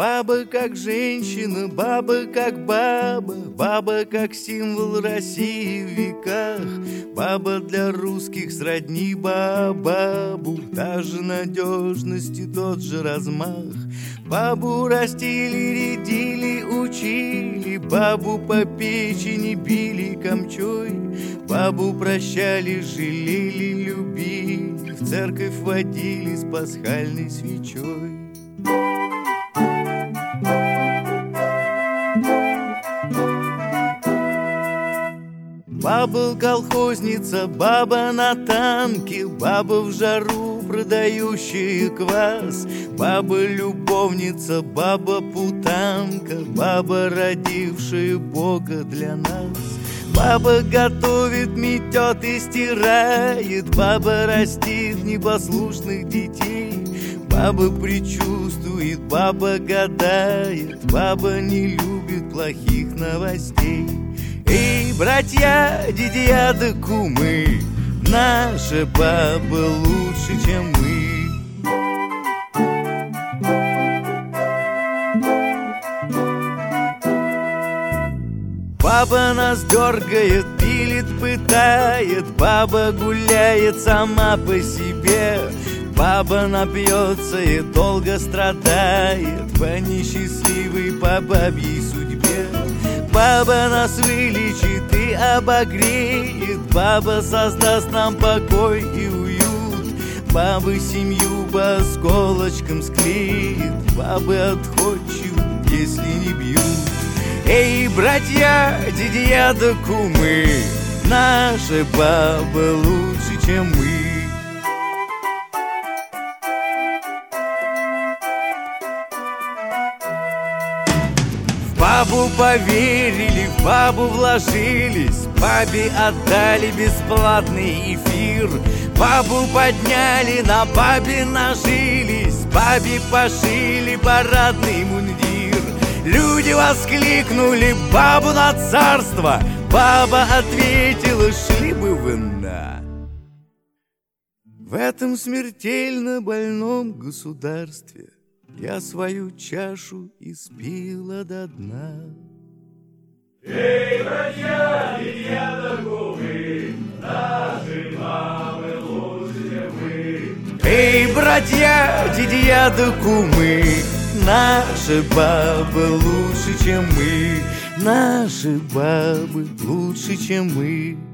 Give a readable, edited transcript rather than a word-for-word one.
Баба как женщина, баба как баба, баба как символ России в веках. Баба для русских сродни бабабу, та же надежность и тот же размах. Бабу растили, рядили, учили, бабу по печени били камчой. Бабу прощали, жалели, любили, в церковь водили с пасхальной свечой. Баба колхозница, баба на танке, баба в жару продающая квас. Баба любовница, баба путанка, баба родившая Бога для нас. Баба готовит, метет и стирает, баба растит непослушных детей. Баба предчувствует, баба гадает, баба не любит плохих новостей. Эй, братья, дядя да кумы, наша баба лучше, чем мы. Баба нас дергает, пилит, пытает, баба гуляет сама по себе. Баба напьется и долго страдает по несчастливой, по бабьей судьбе. Баба нас вылечит и обогреет, баба создаст нам покой и уют. Бабы семью по осколочкам склеит, бабы отходчивы, если не бьют. Эй, братья, дядя да кумы, наша баба лучше, чем мы. В бабу поверили, в бабу вложились, бабе отдали бесплатный эфир. Бабу подняли, на бабе нажились, бабе пошили парадный мундир. Люди воскликнули бабу на царство, баба ответила: шли бы вы на. В этом смертельно больном государстве я свою чашу испила до дна. Эй, братья, дядя да кумы, наши мамы лучше, чем мы. Эй, братья, дядя да кумы, наши бабы лучше, чем мы. Наши бабы лучше, чем мы.